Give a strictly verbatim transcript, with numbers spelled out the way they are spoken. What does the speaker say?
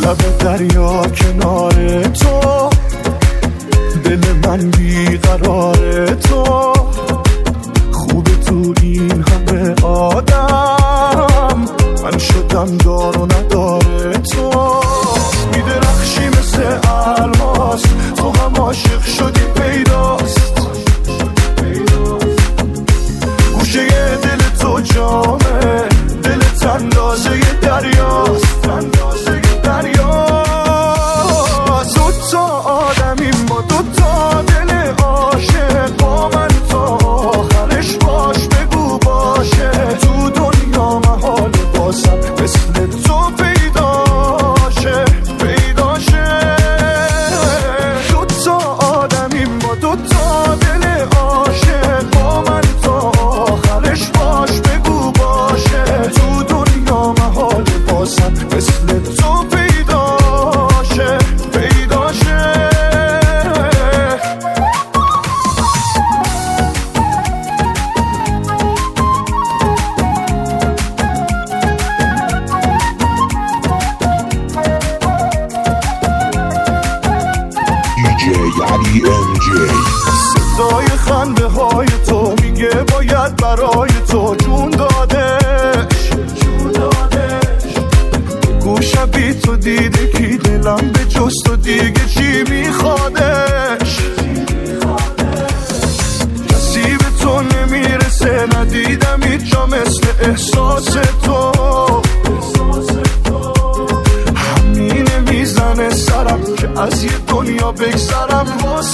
لب دریا کنار تو، دل من بیقرار تو، خوب تو این همه آدم، من شدم دار و نداره تو. میدرخشی مثل الماس، تو هم عاشق شدی پیداست، گوشه دل تو جامه، دلت اندازه دریاست، اندازه دریاست. دو تا آدمیم با دو تا دل عاشق، با من تا آخرش باش بگو باشه. تو دنیا محال بازم مثل تو پیداشه، پیداشه. دو تا آدمیم با دو تا دل عاشق، با من تا آخرش باش بگو باشه. تو دنیا محال بازم مثل تو پیداشه، پیداشه. علی ام جی. صدای خنده های تو میگه باید برای تو جون دادش، جون دادش. گوشم بی تو دیده کی دلم به جز تو دیگه چی میخوادش. کسی به تو نمیرسه، ندیدم هیچ جا مثل احساس تو. همینه میزنه سرم که از یه دنیا بگذرم واسه